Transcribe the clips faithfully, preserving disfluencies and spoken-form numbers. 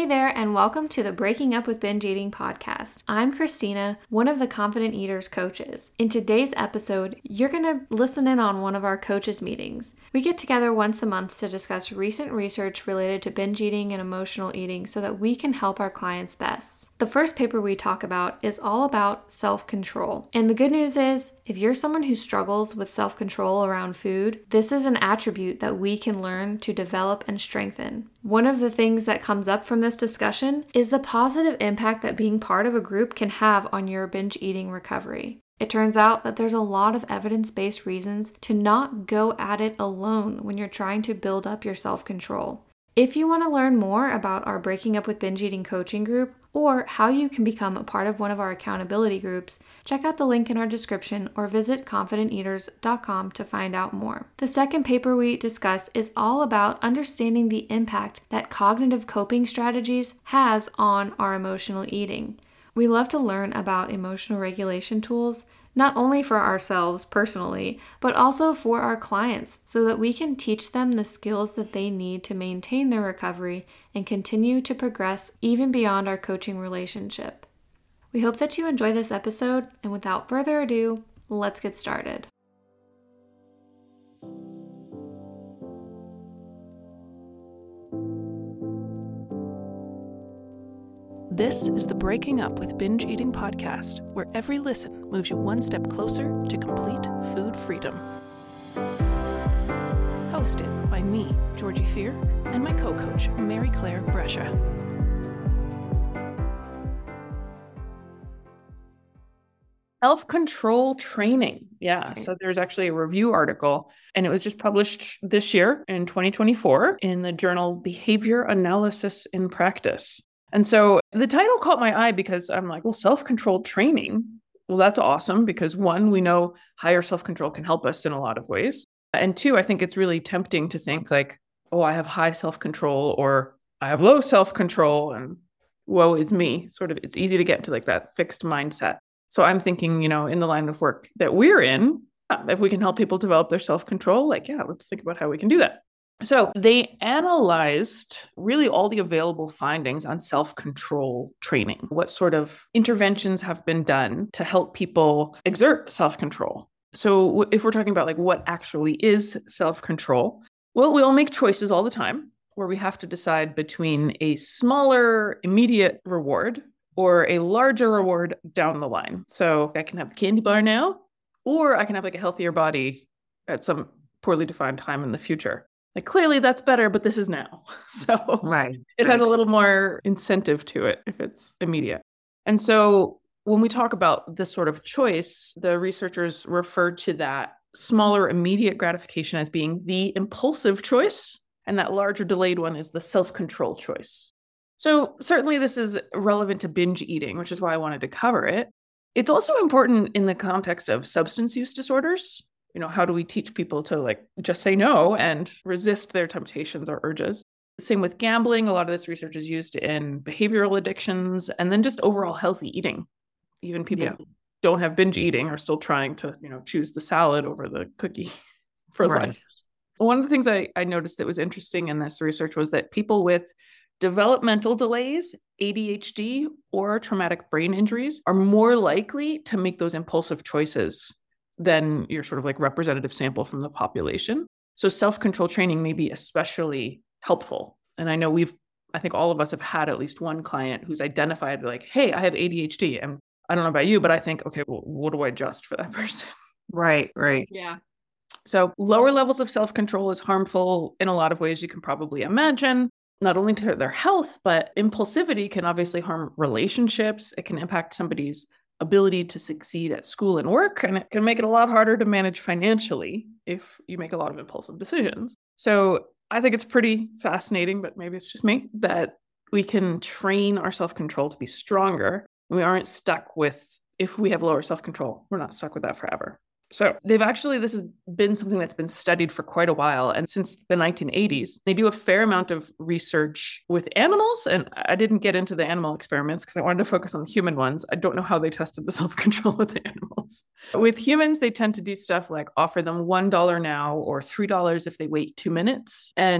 there, and welcome to the Breaking Up with Binge Eating podcast. I'm Christina, one of the Confident Eaters coaches. In today's episode, you're going to listen in on one of our coaches' meetings. We get together once a month to discuss recent research related to binge eating and emotional eating so that we can help our clients best. The first paper we talk about is all about self-control. And the good news is, if you're someone who struggles with self-control around food, this is an attribute that we can learn to develop and strengthen. One of the things that comes up from this discussion is the positive impact that being part of a group can have on your binge eating recovery. It turns out that there's a lot of evidence-based reasons to not go at it alone when you're trying to build up your self-control. If you want to learn more about our Breaking Up with Binge Eating coaching group, or how you can become a part of one of our accountability groups, check out the link in our description or visit confident eaters dot com to find out more. The second paper we discuss is all about understanding the impact that cognitive coping strategies has on our emotional eating. We love to learn about emotional regulation tools, not only for ourselves personally, but also for our clients so that we can teach them the skills that they need to maintain their recovery and continue to progress even beyond our coaching relationship. We hope that you enjoy this episode, and without further ado, let's get started. This is the Breaking Up with Binge Eating podcast, where every listen moves you one step closer to complete food freedom. Hosted by me, Georgie Fear, and my co-coach, Mary Claire Brescia. Self-control training. Yeah. So there's actually a review article, and it was just published this year in twenty twenty-four in the journal Behavior Analysis in Practice. And so the title caught my eye because I'm like, well, self-control training. Well, that's awesome because one, we know higher self-control can help us in a lot of ways. And two, I think it's really tempting to think like, oh, I have high self-control or I have low self-control and woe is me. Sort of, it's easy to get into like that fixed mindset. So I'm thinking, you know, in the line of work that we're in, if we can help people develop their self-control, like, yeah, let's think about how we can do that. So they analyzed really all the available findings on self-control training. What sort of interventions have been done to help people exert self-control? So if we're talking about like what actually is self-control, well, we all make choices all the time where we have to decide between a smaller immediate reward or a larger reward down the line. So I can have the candy bar now, or I can have like a healthier body at some poorly defined time in the future. Like clearly that's better, but this is now. So right, it right. has a little more incentive to it if it's immediate. And so when we talk about this sort of choice, the researchers referred to that smaller immediate gratification as being the impulsive choice, and that larger delayed one is the self-control choice. So certainly this is relevant to binge eating, which is why I wanted to cover it. It's also important in the context of substance use disorders. You know, how do we teach people to like just say no and resist their temptations or urges? Same with gambling. A lot of this research is used in behavioral addictions and then just overall healthy eating. Even people Yeah. who don't have binge eating are still trying to, you know, choose the salad over the cookie for Right. lunch. One of the things I, I noticed that was interesting in this research was that people with developmental delays, A D H D, or traumatic brain injuries are more likely to make those impulsive choices than your sort of like representative sample from the population. So self-control training may be especially helpful. And I know we've, I think all of us have had at least one client who's identified like, hey, I have A D H D. And I don't know about you, but I think, okay, well, what do I adjust for that person? Right, right. Yeah. So lower levels of self-control is harmful in a lot of ways you can probably imagine, not only to their health, but impulsivity can obviously harm relationships. It can impact somebody's ability to succeed at school and work, and it can make it a lot harder to manage financially if you make a lot of impulsive decisions. So I think it's pretty fascinating, but maybe it's just me, that we can train our self-control to be stronger. And we aren't stuck with, if we have lower self-control, we're not stuck with that forever. So they've actually, this has been something that's been studied for quite a while. And since the nineteen eighties, they do a fair amount of research with animals. And I didn't get into the animal experiments because I wanted to focus on the human ones. I don't know how they tested the self-control with the animals. With humans, they tend to do stuff like offer them one dollar now or three dollars if they wait two minutes. And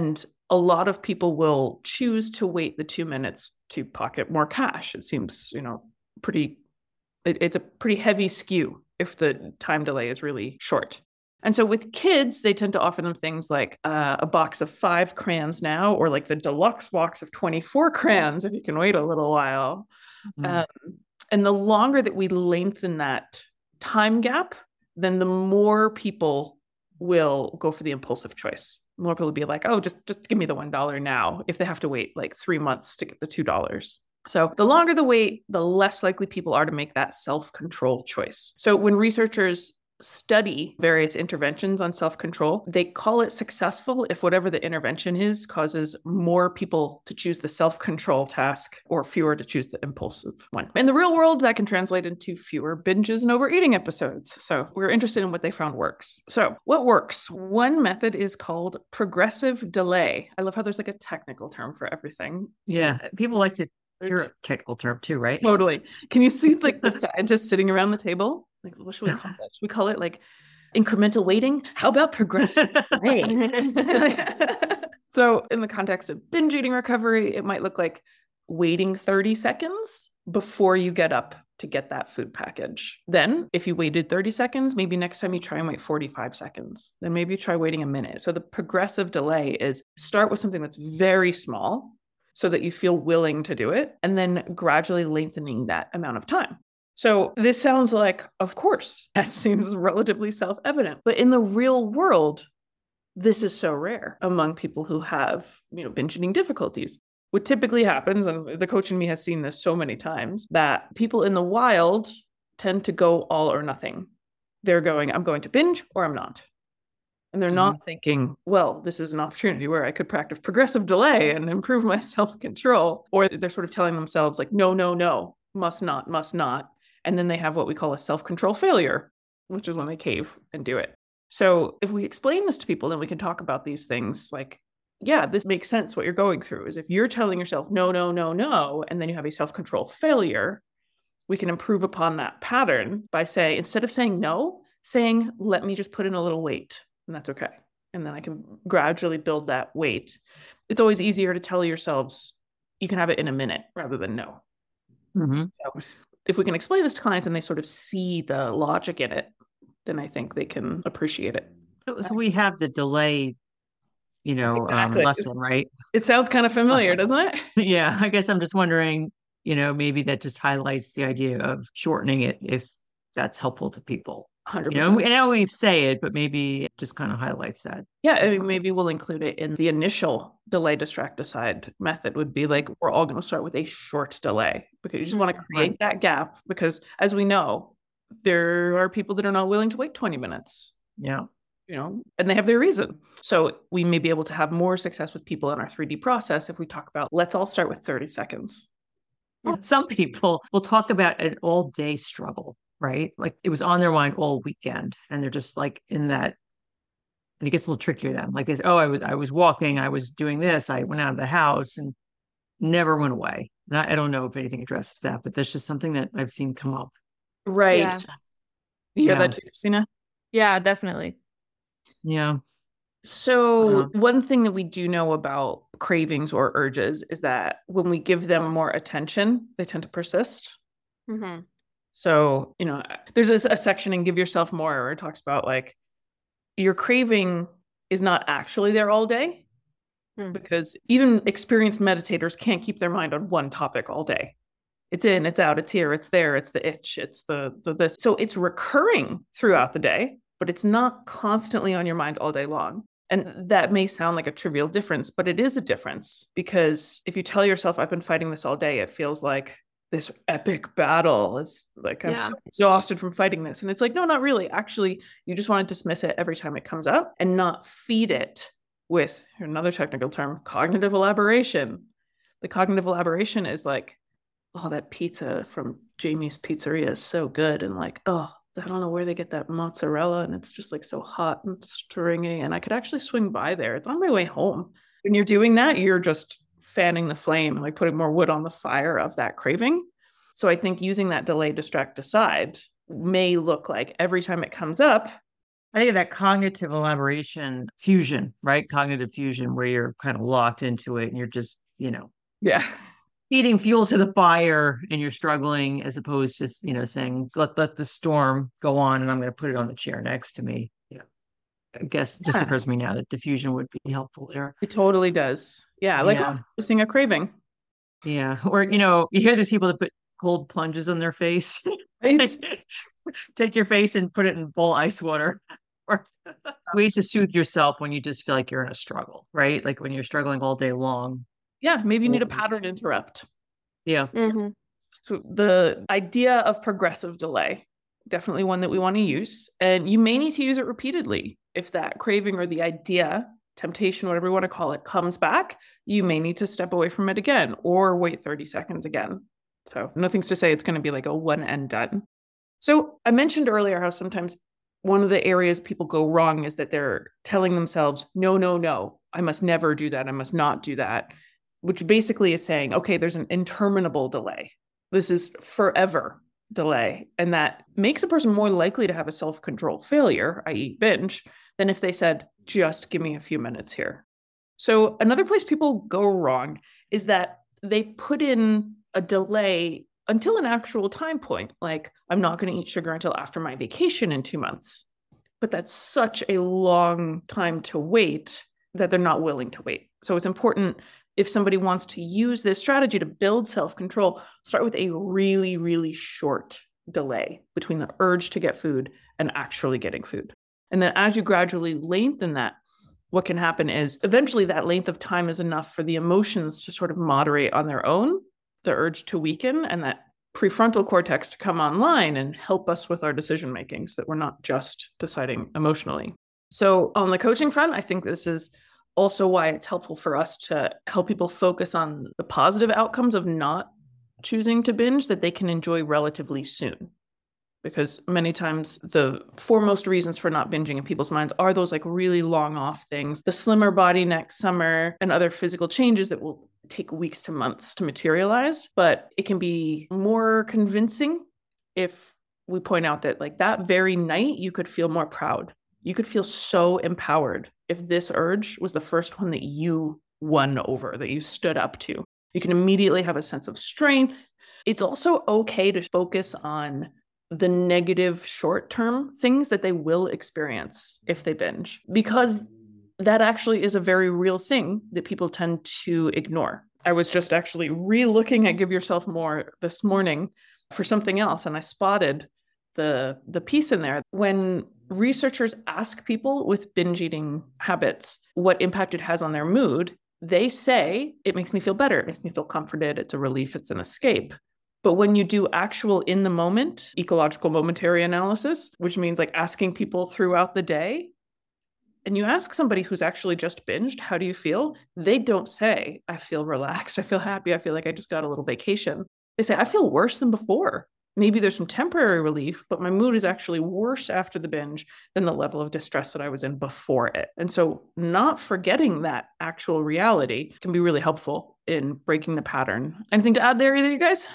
a lot of people will choose to wait the two minutes to pocket more cash. It seems, you know, pretty, it, it's a pretty heavy skew if the time delay is really short. And so with kids, they tend to offer them things like uh, a box of five crayons now, or like the deluxe box of twenty-four crayons if you can wait a little while. Mm-hmm. Um, and the longer that we lengthen that time gap, then the more people will go for the impulsive choice. More people will be like, oh, just, just give me the one dollar now if they have to wait like three months to get the two dollars. So the longer the wait, the less likely people are to make that self-control choice. So when researchers study various interventions on self-control, they call it successful if whatever the intervention is causes more people to choose the self-control task or fewer to choose the impulsive one. In the real world, that can translate into fewer binges and overeating episodes. So we're interested in what they found works. So what works? One method is called progressive delay. I love how there's like a technical term for everything. Yeah, people like to hear a technical term too, right? Totally. Can you see like the scientists sitting around the table? Like, what should we call it? Should we call it like incremental weighting? How about progressive delay? So in the context of binge eating recovery, it might look like waiting thirty seconds before you get up to get that food package. Then if you waited thirty seconds, maybe next time you try and wait forty-five seconds. Then maybe you try waiting a minute. So the progressive delay is start with something that's very small so that you feel willing to do it, and then gradually lengthening that amount of time. So this sounds like, of course, that seems relatively self-evident. But in the real world, this is so rare among people who have, you know, binge eating difficulties. What typically happens, and the coach in me has seen this so many times, that people in the wild tend to go all or nothing. They're going, I'm going to binge or I'm not. And they're mm-hmm. not thinking, well, this is an opportunity where I could practice progressive delay and improve my self-control. Or they're sort of telling themselves like, no, no, no, must not, must not. And then they have what we call a self-control failure, which is when they cave and do it. So if we explain this to people, then we can talk about these things like, yeah, this makes sense. What you're going through is if you're telling yourself, no, no, no, no, and then you have a self-control failure, we can improve upon that pattern by saying, instead of saying no, saying, let me just put in a little weight, and that's okay. And then I can gradually build that weight. It's always easier to tell yourselves, you can have it in a minute rather than no. Mm-hmm. So, if we can explain this to clients and they sort of see the logic in it, then I think they can appreciate it. So we have the delay, you know, exactly. um, lesson, right? It sounds kind of familiar, doesn't it? Yeah. I guess I'm just wondering, you know, maybe that just highlights the idea of shortening it if that's helpful to people. one hundred percent. You know, and I know we say it, but maybe it just kind of highlights that. Yeah, I mean, maybe we'll include it in the initial delay, distract, decide method would be like, we're all going to start with a short delay because you just want to create right. that gap because as we know, there are people that are not willing to wait twenty minutes. Yeah. You know, and they have their reason. So we may be able to have more success with people in our three D process if we talk about, let's all start with thirty seconds. Well, some people will talk about an all day struggle. Right? Like it was on their mind all weekend and they're just like in that, and it gets a little trickier then. Like they say, oh, I was, I was walking, I was doing this, I went out of the house and never went away. And I, I don't know if anything addresses that, but that's just something that I've seen come up. Right. Yeah. You hear yeah. that too, Christina? Yeah, definitely. Yeah. So uh-huh. one thing that we do know about cravings or urges is that when we give them more attention, they tend to persist. Mm-hmm. So, you know, there's a, a section in Give Yourself More where it talks about like your craving is not actually there all day mm. because even experienced meditators can't keep their mind on one topic all day. It's in, it's out, it's here, it's there, it's the itch, it's the, the this. So it's recurring throughout the day, but it's not constantly on your mind all day long. And that may sound like a trivial difference, but it is a difference because if you tell yourself, I've been fighting this all day, it feels like this epic battle. It's like, I'm yeah. so exhausted from fighting this. And it's like, no, not really. Actually, you just want to dismiss it every time it comes up and not feed it with another technical term, cognitive elaboration. The cognitive elaboration is like, oh, that pizza from Jamie's Pizzeria is so good. And like, oh, I don't know where they get that mozzarella. And it's just like so hot and stringy. And I could actually swing by there. It's on my way home. When you're doing that, you're just fanning the flame, like putting more wood on the fire of that craving. So I think using that delay, distract, decide may look like every time it comes up, I think of that cognitive elaboration fusion, right? Cognitive fusion, where you're kind of locked into it and you're just, you know, Yeah. feeding fuel to the fire and you're struggling, as opposed to, you know, saying, let, let the storm go on and I'm going to put it on the chair next to me. Yeah. I guess it just Yeah. occurs to me now that diffusion would be helpful there. It totally does. Yeah. Like Yeah. noticing a craving. Yeah. Or, you know, you hear these people that put cold plunges on their face. Right? Take your face and put it in bowl ice water. Or ways to soothe yourself when you just feel like you're in a struggle, right? Like when you're struggling all day long. Yeah. Maybe you need a pattern interrupt. Yeah. Mm-hmm. So the idea of progressive delay, definitely one that we want to use. And you may need to use it repeatedly. If that craving or the idea, temptation, whatever you want to call it, comes back, you may need to step away from it again or wait thirty seconds again. So nothing's to say it's going to be like a one and done. So I mentioned earlier how sometimes one of the areas people go wrong is that they're telling themselves, no, no, no, I must never do that. I must not do that, which basically is saying, okay, there's an interminable delay. This is forever delay. And that makes a person more likely to have a self-control failure, that is binge, than if they said, just give me a few minutes here. So another place people go wrong is that they put in a delay until an actual time point, like I'm not going to eat sugar until after my vacation in two months. But that's such a long time to wait that they're not willing to wait. So it's important, if somebody wants to use this strategy to build self-control, start with a really, really short delay between the urge to get food and actually getting food. And then as you gradually lengthen that, what can happen is eventually that length of time is enough for the emotions to sort of moderate on their own, the urge to weaken, and that prefrontal cortex to come online and help us with our decision making so that we're not just deciding emotionally. So on the coaching front, I think this is also why it's helpful for us to help people focus on the positive outcomes of not choosing to binge that they can enjoy relatively soon. Because many times the foremost reasons for not binging in people's minds are those like really long off things, the slimmer body next summer and other physical changes that will take weeks to months to materialize. But it can be more convincing if we point out that like that very night, you could feel more proud. You could feel so empowered if this urge was the first one that you won over, that you stood up to. You can immediately have a sense of strength. It's also okay to focus on the negative short-term things that they will experience if they binge, because that actually is a very real thing that people tend to ignore. I was just actually re-looking at Give Yourself More this morning for something else, and I spotted the, the piece in there. When researchers ask people with binge eating habits what impact it has on their mood, they say, it makes me feel better. It makes me feel comforted. It's a relief. It's an escape. But when you do actual in the moment, ecological momentary analysis, which means like asking people throughout the day, and you ask somebody who's actually just binged, how do you feel? They don't say, I feel relaxed. I feel happy. I feel like I just got a little vacation. They say, I feel worse than before. Maybe there's some temporary relief, but my mood is actually worse after the binge than the level of distress that I was in before it. And so not forgetting that actual reality can be really helpful in breaking the pattern. Anything to add there, either of you guys?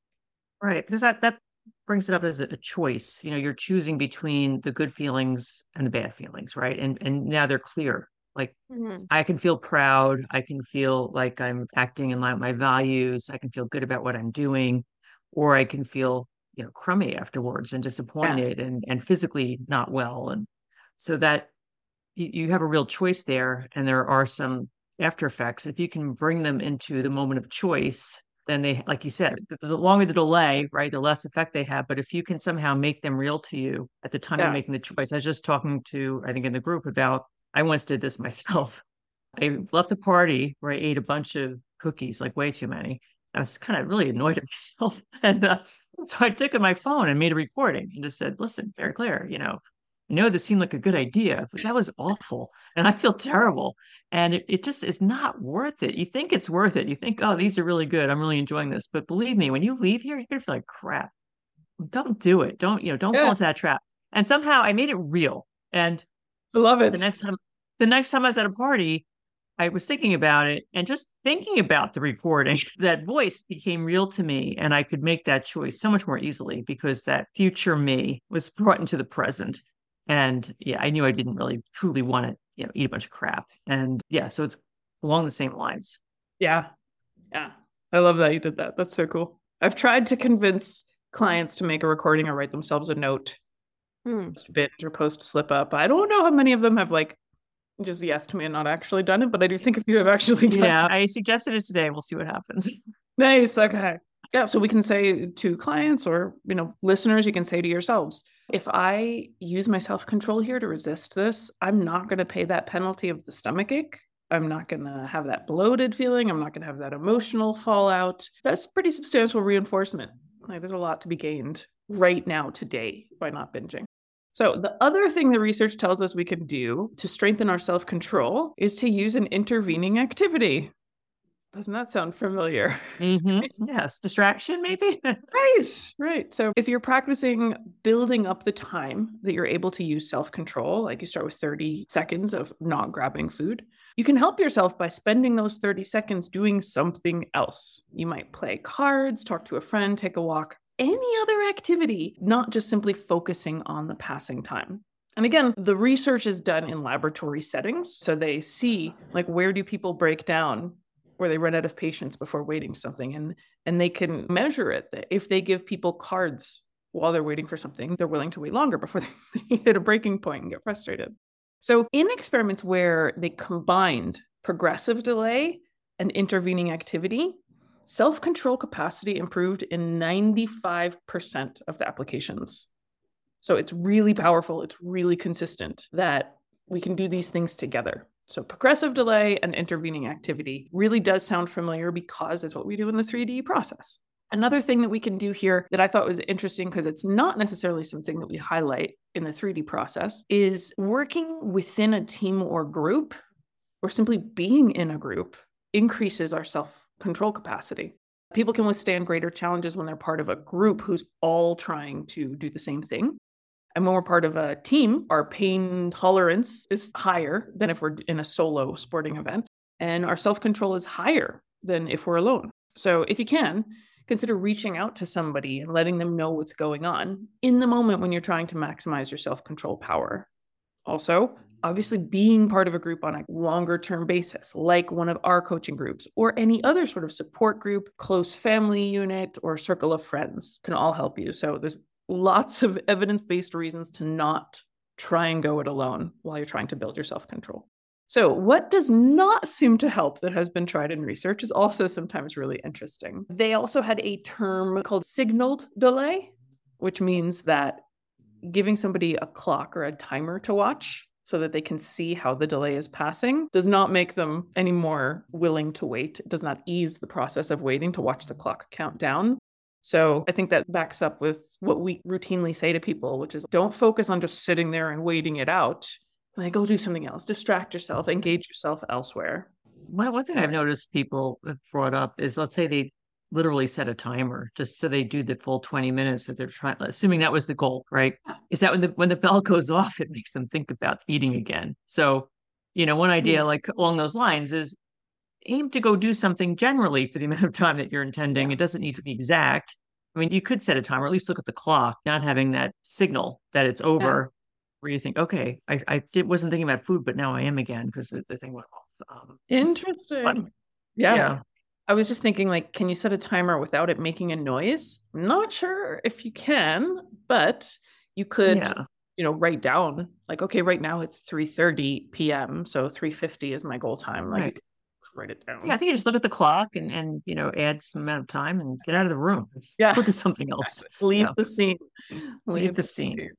Right, because that, that brings it up as a choice. You know, you're choosing between the good feelings and the bad feelings, right? And and now they're clear. Like, mm-hmm. I can feel proud. I can feel like I'm acting in line with my values. I can feel good about what I'm doing. Or I can feel, you know, crummy afterwards and disappointed yeah. and, and physically not well. And so that you, you have a real choice there. And there are some after effects. If you can bring them into the moment of choice, then they, like you said, the, the longer the delay, right, the less effect they have. But if you can somehow make them real to you at the time yeah. of making the choice. I was just talking to, I think in the group about, I once did this myself. I left a party where I ate a bunch of cookies, like way too many. I was kind of really annoyed at myself. And uh, so I took my phone and made a recording and just said, listen, very clear, you know, I know this seemed like a good idea, but that was awful. And I feel terrible. And it, it just is not worth it. You think it's worth it. You think, oh, these are really good. I'm really enjoying this. But believe me, when you leave here, you're going to feel like crap. Don't do it. Don't, you know, don't yeah. fall into that trap. And somehow I made it real. And I love it. The next time, the next time I was at a party, I was thinking about it, and just thinking about the recording, that voice became real to me, and I could make that choice so much more easily because that future me was brought into the present. And yeah, I knew I didn't really truly want to, you know, eat a bunch of crap. And yeah, so it's along the same lines. Yeah. Yeah. I love that you did that. That's so cool. I've tried to convince clients to make a recording or write themselves a note, Hmm. post binge or post slip up. I don't know how many of them have like just yes to me and not actually done it, but I do think a few have actually done Yeah, it. I suggested it today. We'll see what happens. Nice. Okay. Yeah. So we can say to clients or, you know, listeners, you can say to yourselves, if I use my self-control here to resist this, I'm not going to pay that penalty of the stomach ache. I'm not going to have that bloated feeling. I'm not going to have that emotional fallout. That's pretty substantial reinforcement. Like, there's a lot to be gained right now, today, by not binging. So the other thing the research tells us we can do to strengthen our self-control is to use an intervening activity. Doesn't that sound familiar? Mm-hmm. Yes. Distraction, maybe? Right, right. So if you're practicing building up the time that you're able to use self-control, like you start with thirty seconds of not grabbing food, you can help yourself by spending those thirty seconds doing something else. You might play cards, talk to a friend, take a walk, any other activity, not just simply focusing on the passing time. And again, the research is done in laboratory settings. So they see, like, where do people break down, where they run out of patience before waiting something, and and they can measure it. That if they give people cards while they're waiting for something, they're willing to wait longer before they hit a breaking point and get frustrated. So in experiments where they combined progressive delay and intervening activity, self-control capacity improved in ninety-five percent of the applications. So it's really powerful. It's really consistent that we can do these things together. So progressive delay and intervening activity really does sound familiar because it's what we do in the three D process. Another thing that we can do here that I thought was interesting, because it's not necessarily something that we highlight in the three D process, is working within a team or group, or simply being in a group, increases our self-control capacity. People can withstand greater challenges when they're part of a group who's all trying to do the same thing. And when we're part of a team, our pain tolerance is higher than if we're in a solo sporting event. And our self-control is higher than if we're alone. So if you can, consider reaching out to somebody and letting them know what's going on in the moment when you're trying to maximize your self-control power. Also, obviously being part of a group on a longer term basis, like one of our coaching groups or any other sort of support group, close family unit, or circle of friends, can all help you. So there's lots of evidence-based reasons to not try and go it alone while you're trying to build your self-control. So what does not seem to help that has been tried in research is also sometimes really interesting. They also had a term called signaled delay, which means that giving somebody a clock or a timer to watch so that they can see how the delay is passing does not make them any more willing to wait. It does not ease the process of waiting to watch the clock count down. So I think that backs up with what we routinely say to people, which is don't focus on just sitting there and waiting it out. Like, go do something else, distract yourself, engage yourself elsewhere. One, one thing I've noticed people have brought up is, let's say they literally set a timer just so they do the full twenty minutes that they're trying, assuming that was the goal, right? Is that when the when the bell goes off, it makes them think about eating again. So, you know, one idea like along those lines is aim to go do something generally for the amount of time that you're intending. Yeah. It doesn't need to be exact. I mean, you could set a timer, or at least look at the clock, not having that signal that it's over, yeah. where you think, okay, I, I did, wasn't thinking about food, but now I am again because the, the thing went off. Um, Interesting. Yeah. yeah. I was just thinking, like, can you set a timer without it making a noise? I'm not sure if you can, but you could, yeah. you know, write down, like, okay, right now it's three thirty p.m. So three fifty is my goal time. Like, right. Write it down. Yeah, I think you just look at the clock and, and you know, add some amount of time and get out of the room. Yeah. Go to something else. Leave yeah. the scene. Leave, Leave the scene. scene.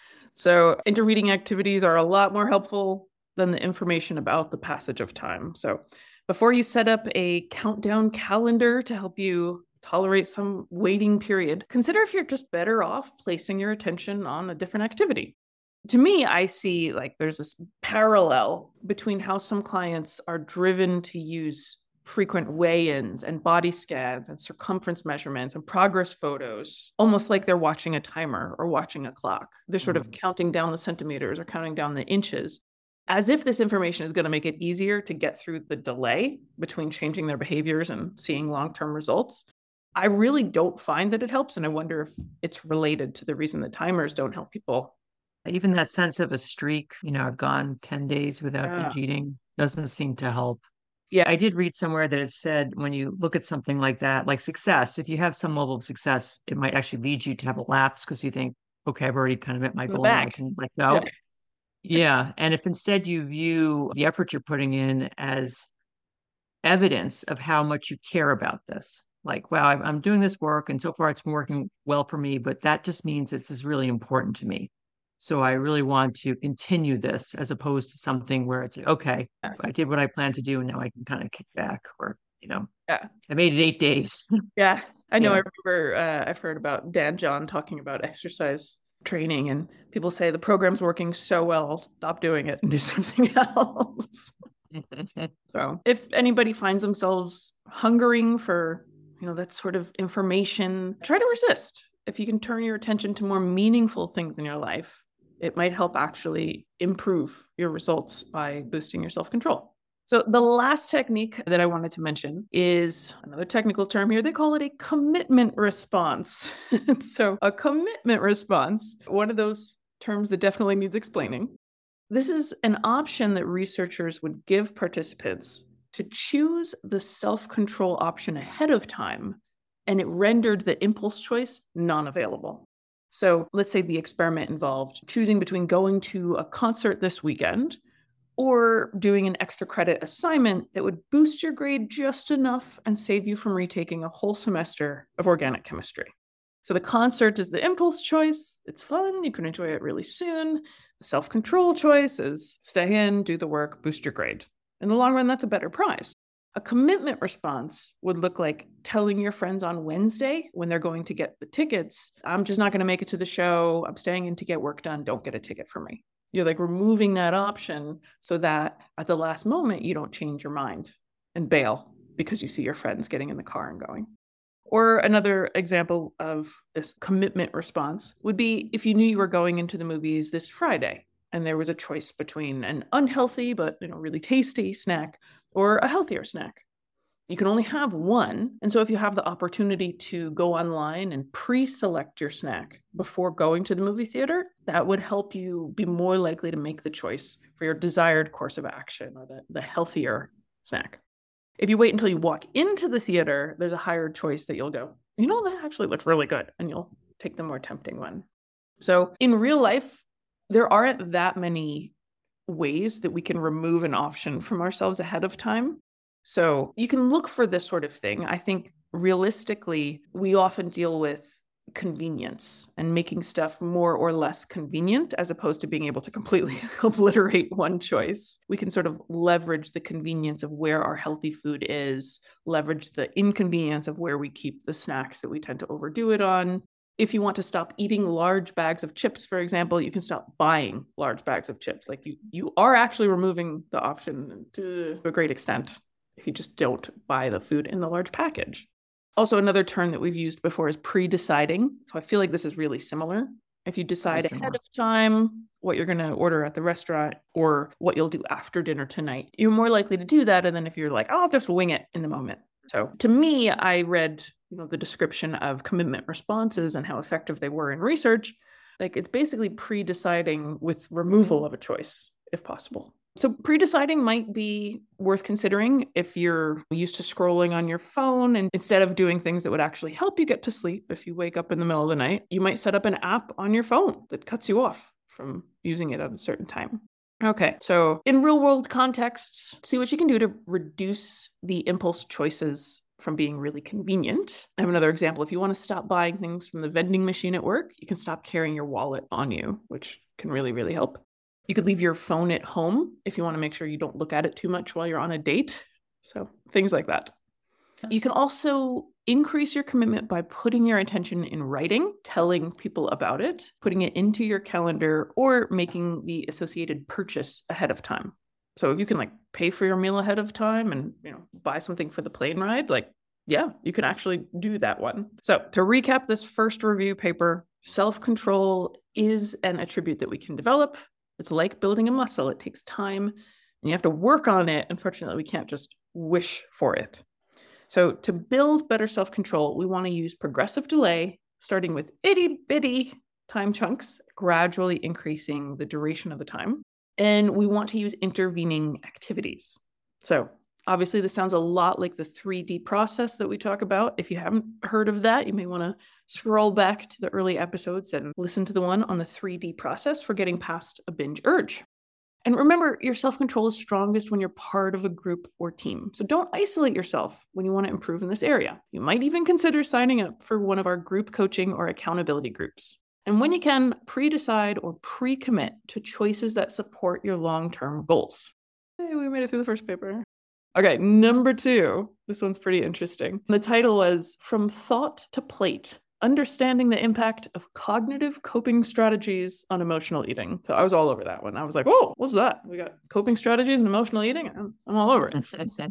So intervening activities are a lot more helpful than the information about the passage of time. So before you set up a countdown calendar to help you tolerate some waiting period, consider if you're just better off placing your attention on a different activity. To me, I see like there's this parallel between how some clients are driven to use frequent weigh-ins and body scans and circumference measurements and progress photos, almost like they're watching a timer or watching a clock. They're sort of counting down the centimeters or counting down the inches, as if this information is going to make it easier to get through the delay between changing their behaviors and seeing long-term results. I really don't find that it helps, and I wonder if it's related to the reason that timers don't help people Even that sense of a streak, you know, I've gone ten days without Yeah. binge eating doesn't seem to help. Yeah. I did read somewhere that it said when you look at something like that, like success, if you have some level of success, it might actually lead you to have a lapse because you think, okay, I've already kind of met my In the goal. Now I bag. can let go. Yeah. Yeah. And if instead you view the effort you're putting in as evidence of how much you care about this, like, wow, I'm I'm doing this work and so far it's been working well for me, but that just means this is really important to me. So I really want to continue this as opposed to something where it's like, okay, Yeah. I did what I planned to do and now I can kind of kick back, or, you know, Yeah. I made it eight days. Yeah. I know. Yeah. I remember uh, I've heard about Dan John talking about exercise training, and people say the program's working so well, I'll stop doing it and do something else. So if anybody finds themselves hungering for, you know, that sort of information, try to resist. If you can turn your attention to more meaningful things in your life, it might help actually improve your results by boosting your self-control. So the last technique that I wanted to mention is another technical term here. They call it a commitment response. So a commitment response, one of those terms that definitely needs explaining. This is an option that researchers would give participants to choose the self-control option ahead of time, and it rendered the impulse choice non-available. So let's say the experiment involved choosing between going to a concert this weekend or doing an extra credit assignment that would boost your grade just enough and save you from retaking a whole semester of organic chemistry. So the concert is the impulse choice. It's fun. You can enjoy it really soon. The self-control choice is stay in, do the work, boost your grade. In the long run, that's a better prize. A commitment response would look like telling your friends on Wednesday when they're going to get the tickets, I'm just not going to make it to the show. I'm staying in to get work done. Don't get a ticket for me. You're like removing that option so that at the last moment, you don't change your mind and bail because you see your friends getting in the car and going. Or another example of this commitment response would be if you knew you were going into the movies this Friday and there was a choice between an unhealthy but, you know, really tasty snack or a healthier snack. You can only have one. And so if you have the opportunity to go online and pre-select your snack before going to the movie theater, that would help you be more likely to make the choice for your desired course of action or the, the healthier snack. If you wait until you walk into the theater, there's a higher choice that you'll go, you know, that actually looks really good, and you'll take the more tempting one. So in real life, there aren't that many ways that we can remove an option from ourselves ahead of time. So you can look for this sort of thing. I think realistically, we often deal with convenience and making stuff more or less convenient as opposed to being able to completely obliterate one choice. We can sort of leverage the convenience of where our healthy food is, leverage the inconvenience of where we keep the snacks that we tend to overdo it on. If you want to stop eating large bags of chips, for example, you can stop buying large bags of chips. Like you, you are actually removing the option to a great extent if you just don't buy the food in the large package. Also, another term that we've used before is pre-deciding. So I feel like this is really similar. If you decide ahead of time what you're going to order at the restaurant or what you'll do after dinner tonight, you're more likely to do that than if you're like, I'll just wing it in the moment. So to me, I read, you know, the description of commitment responses and how effective they were in research. Like it's basically pre-deciding with removal of a choice, if possible. So pre-deciding might be worth considering if you're used to scrolling on your phone, and instead of doing things that would actually help you get to sleep, if you wake up in the middle of the night, you might set up an app on your phone that cuts you off from using it at a certain time. Okay, so in real world contexts, see what you can do to reduce the impulse choices from being really convenient. I have another example. If you want to stop buying things from the vending machine at work, you can stop carrying your wallet on you, which can really, really help. You could leave your phone at home if you want to make sure you don't look at it too much while you're on a date. So things like that. You can also increase your commitment by putting your attention in writing, telling people about it, putting it into your calendar, or making the associated purchase ahead of time. So if you can like pay for your meal ahead of time and, you know, buy something for the plane ride, like, yeah, you can actually do that one. So to recap this first review paper, self-control is an attribute that we can develop. It's like building a muscle. It takes time and you have to work on it. Unfortunately, we can't just wish for it. So to build better self-control, we want to use progressive delay, starting with itty bitty time chunks, gradually increasing the duration of the time. And we want to use intervening activities. So obviously this sounds a lot like the three D process that we talk about. If you haven't heard of that, you may want to scroll back to the early episodes and listen to the one on the three D process for getting past a binge urge. And remember, your self-control is strongest when you're part of a group or team. So don't isolate yourself when you want to improve in this area. You might even consider signing up for one of our group coaching or accountability groups. And when you can, pre-decide or pre-commit to choices that support your long-term goals. Hey, we made it through the first paper. Okay, number two. This one's pretty interesting. The title was From Thought to Plate, Understanding the Impact of Cognitive Coping Strategies on Emotional Eating. So I was all over that one. I was like, oh, what's that? We got coping strategies and emotional eating? I'm, I'm all over it.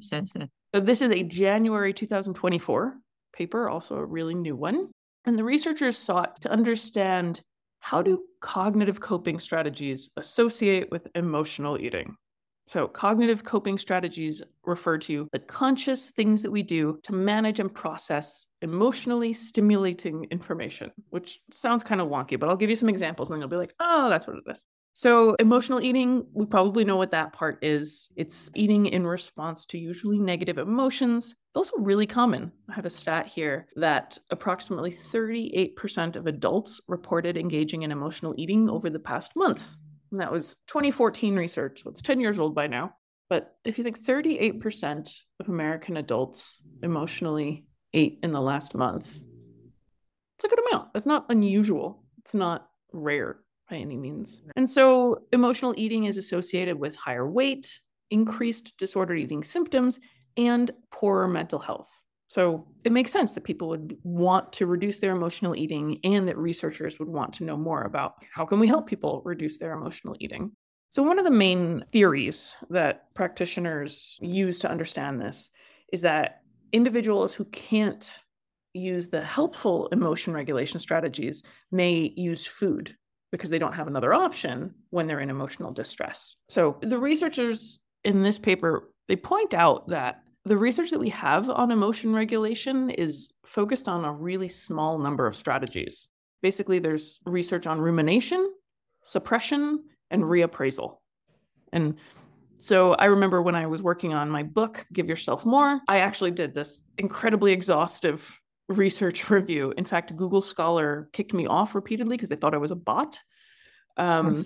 So this is a January two thousand twenty-four paper, also a really new one. And the researchers sought to understand, how do cognitive coping strategies associate with emotional eating? So cognitive coping strategies refer to the conscious things that we do to manage and process emotionally stimulating information, which sounds kind of wonky, but I'll give you some examples and then you'll be like, oh, that's what it is. So emotional eating, we probably know what that part is. It's eating in response to usually negative emotions. It's also really common. I have a stat here that approximately thirty-eight percent of adults reported engaging in emotional eating over the past month. And that was twenty fourteen research, so it's ten years old by now. But if you think thirty-eight percent of American adults emotionally ate in the last month, it's a good amount. It's not unusual. It's not rare by any means. And so emotional eating is associated with higher weight, increased disordered eating symptoms, and poorer mental health. So it makes sense that people would want to reduce their emotional eating and that researchers would want to know more about how can we help people reduce their emotional eating. So one of the main theories that practitioners use to understand this is that individuals who can't use the helpful emotion regulation strategies may use food because they don't have another option when they're in emotional distress. So the researchers in this paper, they point out that the research that we have on emotion regulation is focused on a really small number of strategies. Basically, there's research on rumination, suppression, and reappraisal. And so I remember when I was working on my book, Give Yourself More, I actually did this incredibly exhaustive research review. In fact, Google Scholar kicked me off repeatedly because they thought I was a bot. Um,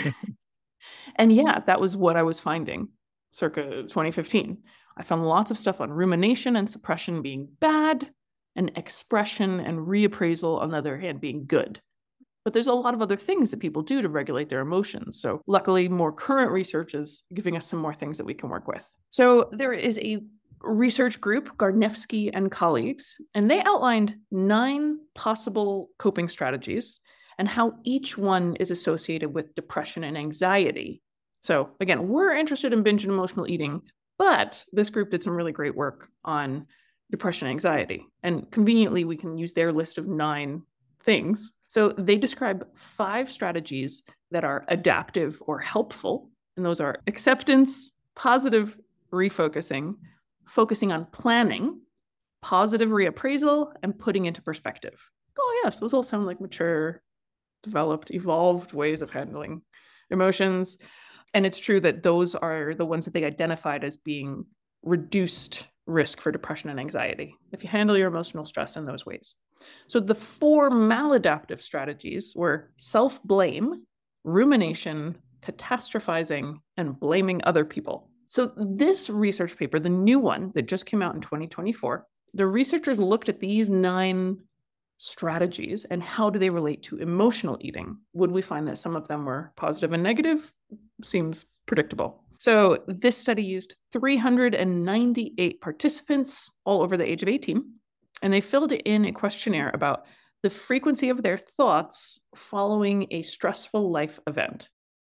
and yeah, that was what I was finding circa twenty fifteen. I found lots of stuff on rumination and suppression being bad, and expression and reappraisal, on the other hand, being good. But there's a lot of other things that people do to regulate their emotions. So luckily, more current research is giving us some more things that we can work with. So there is a research group, Garnevsky and colleagues, and they outlined nine possible coping strategies and how each one is associated with depression and anxiety. So again, we're interested in binge and emotional eating, but this group did some really great work on depression and anxiety. And conveniently, we can use their list of nine things. So they describe five strategies that are adaptive or helpful. And those are acceptance, positive refocusing, focusing on planning, positive reappraisal, and putting into perspective. Oh yes, those all sound like mature, developed, evolved ways of handling emotions. And it's true that those are the ones that they identified as being reduced risk for depression and anxiety, if you handle your emotional stress in those ways. So the four maladaptive strategies were self-blame, rumination, catastrophizing, and blaming other people. So this research paper, the new one that just came out in twenty twenty-four, the researchers looked at these nine strategies and how do they relate to emotional eating. Would we find that some of them were positive and negative? Seems predictable. So this study used three hundred ninety-eight participants all over the age of eighteen, and they filled in a questionnaire about the frequency of their thoughts following a stressful life event.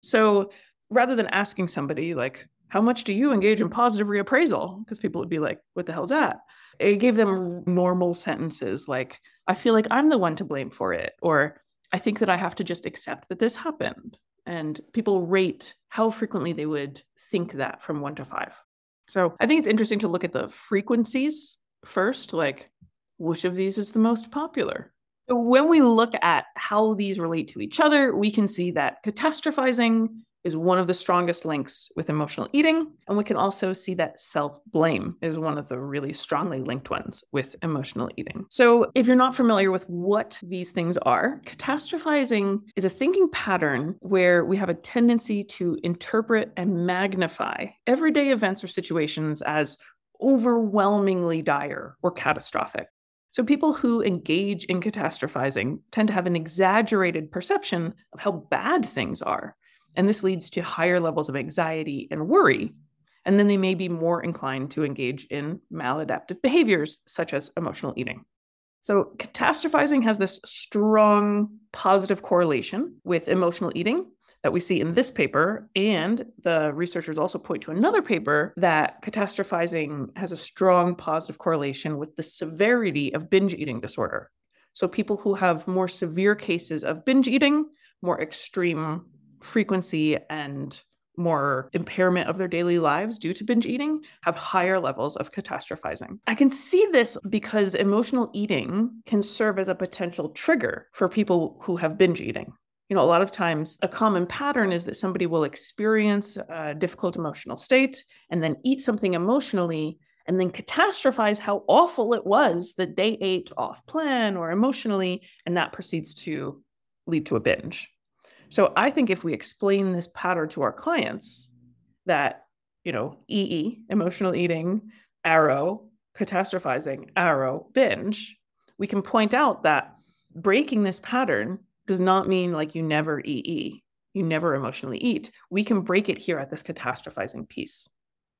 So rather than asking somebody like, how much do you engage in positive reappraisal? Because people would be like, what the hell's that? It gave them normal sentences like, I feel like I'm the one to blame for it, or I think that I have to just accept that this happened. And people rate how frequently they would think that from one to five. So I think it's interesting to look at the frequencies first, like which of these is the most popular? When we look at how these relate to each other, we can see that catastrophizing is one of the strongest links with emotional eating. And we can also see that self-blame is one of the really strongly linked ones with emotional eating. So if you're not familiar with what these things are, catastrophizing is a thinking pattern where we have a tendency to interpret and magnify everyday events or situations as overwhelmingly dire or catastrophic. So people who engage in catastrophizing tend to have an exaggerated perception of how bad things are. And this leads to higher levels of anxiety and worry. And then they may be more inclined to engage in maladaptive behaviors, such as emotional eating. So catastrophizing has this strong positive correlation with emotional eating that we see in this paper. And the researchers also point to another paper that catastrophizing has a strong positive correlation with the severity of binge eating disorder. So people who have more severe cases of binge eating, more extreme frequency and more impairment of their daily lives due to binge eating have higher levels of catastrophizing. I can see this because emotional eating can serve as a potential trigger for people who have binge eating. You know, a lot of times a common pattern is that somebody will experience a difficult emotional state and then eat something emotionally and then catastrophize how awful it was that they ate off plan or emotionally, and that proceeds to lead to a binge. So I think if we explain this pattern to our clients that, you know, E E, emotional eating, arrow, catastrophizing, arrow, binge, we can point out that breaking this pattern does not mean like you never E E, you never emotionally eat. We can break it here at this catastrophizing piece.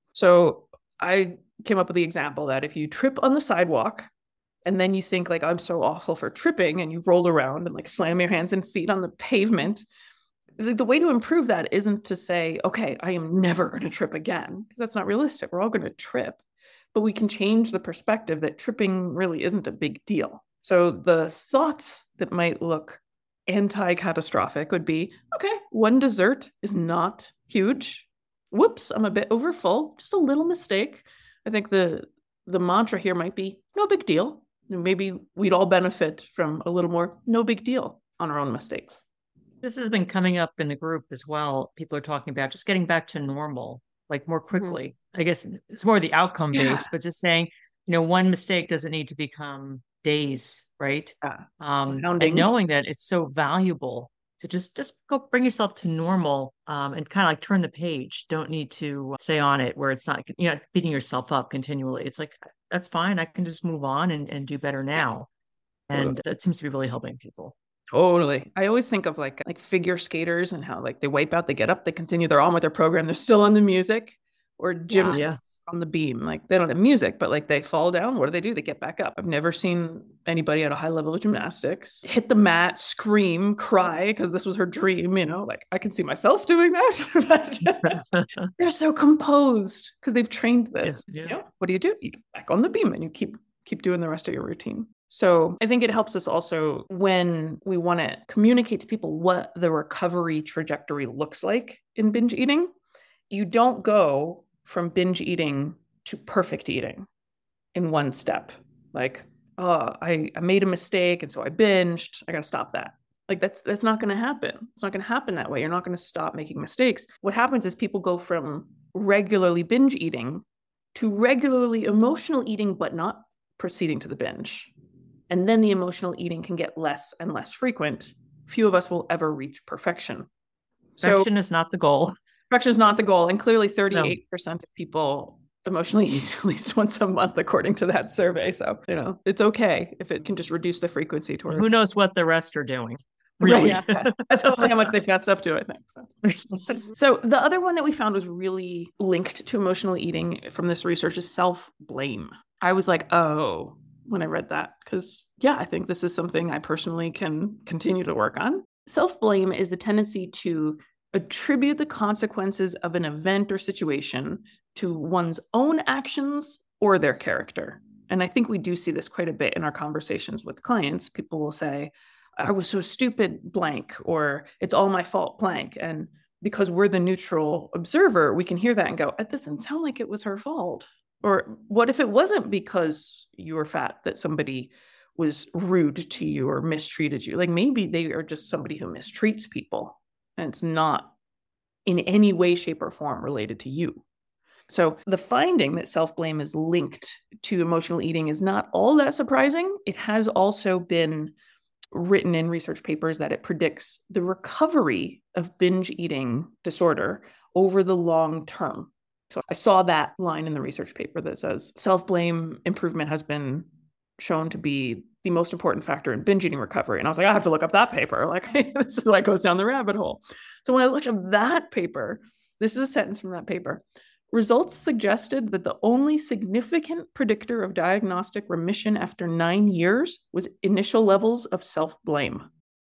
So I came up with the example that if you trip on the sidewalk and then you think like, I'm so awful for tripping, and you roll around and like slam your hands and feet on the pavement, the, the way to improve that isn't to say, okay, I am never going to trip again, because that's not realistic. We're all going to trip, but we can change the perspective that tripping really isn't a big deal. So the thoughts that might look anti-catastrophic would be, okay, one dessert is not huge. Whoops, I'm a bit overfull, just a little mistake. I think the the mantra here might be, no big deal. Maybe we'd all benefit from a little more no big deal on our own mistakes. This has been coming up in the group as well. People are talking about just getting back to normal, like more quickly. Mm-hmm. I guess it's more the outcome based, yeah. But just saying, you know, one mistake doesn't need to become days, right? Yeah. Um, and knowing that it's so valuable to just, just go bring yourself to normal um, and kind of like turn the page. Don't need to stay on it where it's not, you know, beating yourself up continually. It's like, that's fine. I can just move on and, and do better now. And totally. That seems to be really helping people. Totally. I always think of like, like figure skaters and how like they wipe out, they get up, they continue, they're on with their program. They're still on the music. Or gymnasts yeah. on the beam. Like they don't have music, but like they fall down. What do they do? They get back up. I've never seen anybody at a high level of gymnastics hit the mat, scream, cry, because this was her dream. You know, like I can see myself doing that. They're so composed because they've trained this. Yeah, yeah. You know, what do you do? You get back on the beam and you keep keep doing the rest of your routine. So I think it helps us also when we want to communicate to people what the recovery trajectory looks like in binge eating. You don't go from binge eating to perfect eating in one step. Like, oh, I, I made a mistake and so I binged. I got to stop that. Like that's, that's not going to happen. It's not going to happen that way. You're not going to stop making mistakes. What happens is people go from regularly binge eating to regularly emotional eating, but not proceeding to the binge. And then the emotional eating can get less and less frequent. Few of us will ever reach perfection. Perfection so, is not the goal. Perfection is not the goal. And clearly thirty-eight percent no. of people emotionally eat at least once a month, according to that survey. So, you know, it's okay if it can just reduce the frequency toward. Who knows what the rest are doing? Really? Right, yeah. That's totally how much they've fessed up to, I think. So. so the other one that we found was really linked to emotional eating from this research is self-blame. I was like, oh, when I read that, because yeah, I think this is something I personally can continue to work on. Self-blame is the tendency to attribute the consequences of an event or situation to one's own actions or their character. And I think we do see this quite a bit in our conversations with clients. People will say, I was so stupid, blank, or it's all my fault, blank. And because we're the neutral observer, we can hear that and go, it doesn't sound like it was her fault. Or what if it wasn't because you were fat that somebody was rude to you or mistreated you. Like maybe they are just somebody who mistreats people and it's not in any way, shape, or form related to you. So the finding that self-blame is linked to emotional eating is not all that surprising. It has also been written in research papers that it predicts the recovery of binge eating disorder over the long term. So I saw that line in the research paper that says self-blame improvement has been shown to be the most important factor in binge eating recovery. And I was like, I have to look up that paper. Like, this is what goes down the rabbit hole. So when I looked up that paper, this is a sentence from that paper. Results suggested that the only significant predictor of diagnostic remission after nine years was initial levels of self-blame.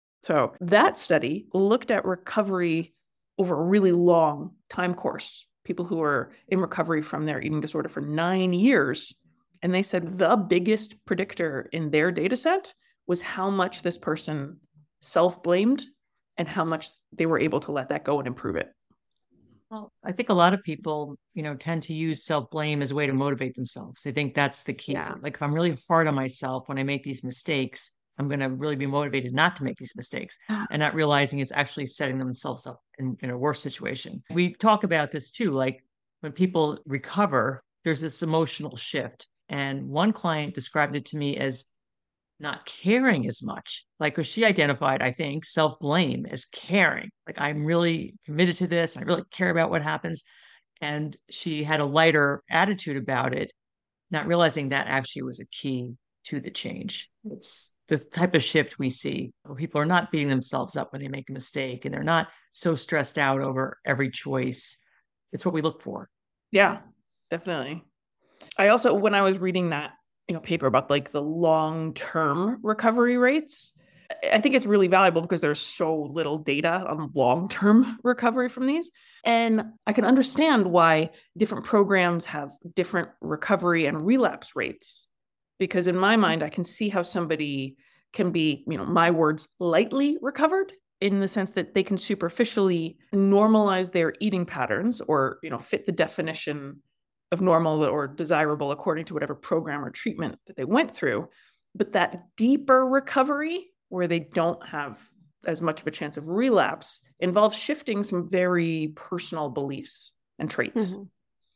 So that study looked at recovery over a really long time course, people who were in recovery from their eating disorder for nine years. And they said the biggest predictor in their data set was how much this person self-blamed and how much they were able to let that go and improve it. Well, I think a lot of people, you know, tend to use self-blame as a way to motivate themselves. I think that's the key. Yeah. Like if I'm really hard on myself when I make these mistakes, I'm going to really be motivated not to make these mistakes and not realizing it's actually setting themselves up in, in a worse situation. We talk about this too, like when people recover, there's this emotional shift. And one client described it to me as not caring as much. Like, because she identified, I think, self-blame as caring. Like, I'm really committed to this. I really care about what happens. And she had a lighter attitude about it, not realizing that actually was a key to the change. It's the type of shift we see where people are not beating themselves up when they make a mistake and they're not so stressed out over every choice. It's what we look for. Yeah, definitely. I also, when I was reading that, you know, paper about like the long-term recovery rates, I think it's really valuable because there's so little data on long-term recovery from these. And I can understand why different programs have different recovery and relapse rates. Because in my mind, I can see how somebody can be, you know, my words, lightly recovered, in the sense that they can superficially normalize their eating patterns or, you know, fit the definition of normal or desirable according to whatever program or treatment that they went through. But that deeper recovery, where they don't have as much of a chance of relapse, involves shifting some very personal beliefs and traits. Mm-hmm.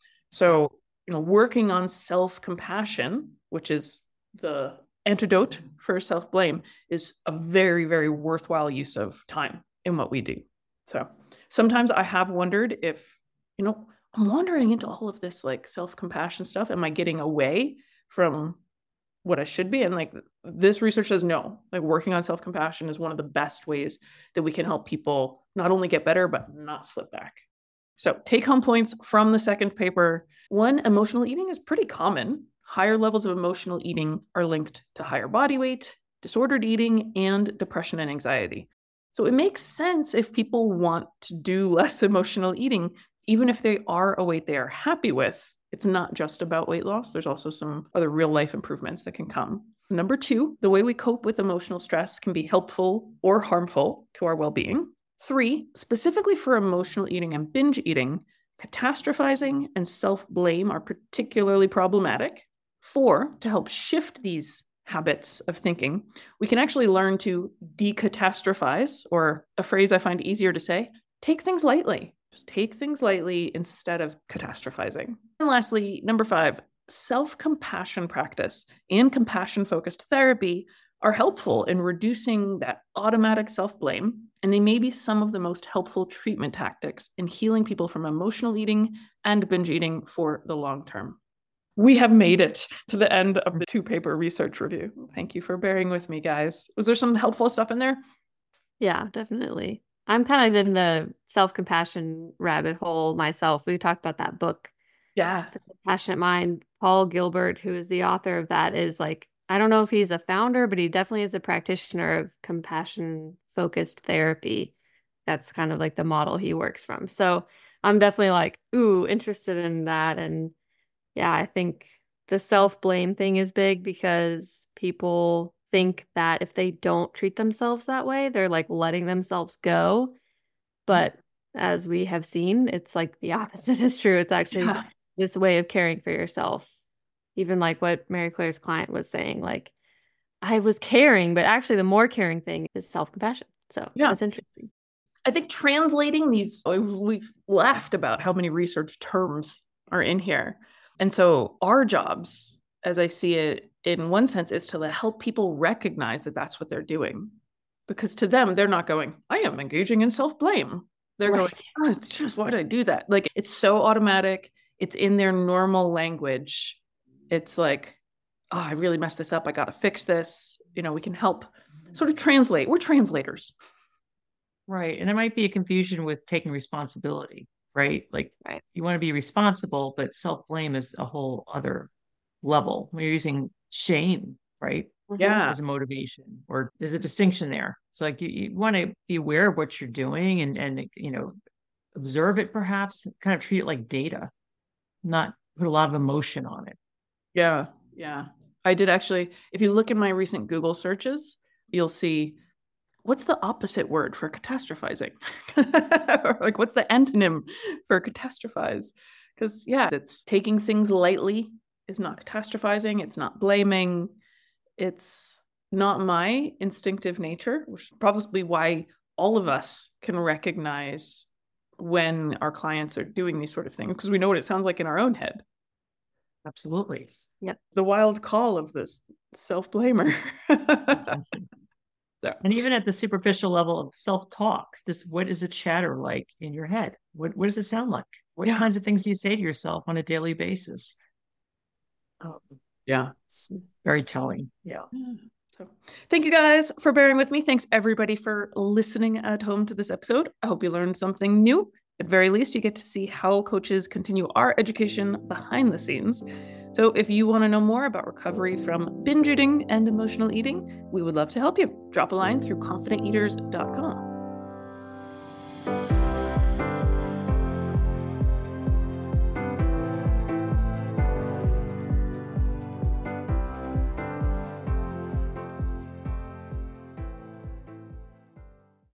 So, you know, working on self-compassion, which is the antidote for self-blame, is a very, very worthwhile use of time in what we do. So sometimes I have wondered if, you know, I'm wandering into all of this like self-compassion stuff. Am I getting away from what I should be? And like this research says no, like working on self-compassion is one of the best ways that we can help people not only get better, but not slip back. So take home points from the second paper. One, emotional eating is pretty common. Higher levels of emotional eating are linked to higher body weight, disordered eating, and depression and anxiety. So it makes sense if people want to do less emotional eating, even if they are a weight they are happy with. It's not just about weight loss. There's also some other real life improvements that can come. Number two, the way we cope with emotional stress can be helpful or harmful to our well-being. Three, specifically for emotional eating and binge eating, catastrophizing and self-blame are particularly problematic. Four, to help shift these habits of thinking, we can actually learn to decatastrophize, or a phrase I find easier to say, take things lightly. Just take things lightly instead of catastrophizing. And lastly, number five, self-compassion practice and compassion-focused therapy are helpful in reducing that automatic self-blame, and they may be some of the most helpful treatment tactics in healing people from emotional eating and binge eating for the long term. We have made it to the end of the two-paper research review. Thank you for bearing with me, guys. Was there some helpful stuff in there? Yeah, definitely. I'm kind of in the self-compassion rabbit hole myself. We talked about that book. Yeah. The Compassionate Mind. Paul Gilbert, who is the author of that, is like, I don't know if he's a founder, but he definitely is a practitioner of compassion-focused therapy. That's kind of like the model he works from. So I'm definitely like, ooh, interested in that. And yeah, I think the self-blame thing is big because people think that if they don't treat themselves that way, they're like letting themselves go. But as we have seen, it's like the opposite is true. It's actually yeah. this way of caring for yourself. Even like what Mary Claire's client was saying, like, I was caring, but actually the more caring thing is self-compassion. So Yeah. that's interesting. I think translating these, we've laughed about how many research terms are in here. And so our jobs, as I see it, in one sense, is to help people recognize that that's what they're doing. Because to them, they're not going, I am engaging in self-blame. They're Right. going, oh, it's just, why did I do that? Like, it's so automatic. It's in their normal language. It's like, oh, I really messed this up. I got to fix this. You know, we can help sort of translate. We're translators. Right. And there might be a confusion with taking responsibility, right? Like Right. you want to be responsible, but self-blame is a whole other level. When you're using shame, right? Yeah. As a motivation, or there's a distinction there. So like you, you want to be aware of what you're doing and, and, you know, observe it, perhaps kind of treat it like data, not put a lot of emotion on it. Yeah. Yeah. I did actually, if you look in my recent Google searches, you'll see, what's the opposite word for catastrophizing? Or like, what's the antonym for catastrophize? Because yeah, it's taking things lightly is not catastrophizing. It's not blaming. It's not my instinctive nature, which is probably why all of us can recognize when our clients are doing these sort of things, because we know what it sounds like in our own head. Absolutely. Yep. The wild call of this self-blamer. So. And even at the superficial level of self-talk, just what is a chatter like in your head? What, what does it sound like? What yeah. kinds of things do you say to yourself on a daily basis? Um, yeah. It's very telling. Yeah. yeah. So, thank you guys for bearing with me. Thanks everybody for listening at home to this episode. I hope you learned something new. At very least, you get to see how coaches continue our education behind the scenes. So if you want to know more about recovery from binge eating and emotional eating, we would love to help you. Drop a line through confident eaters dot com.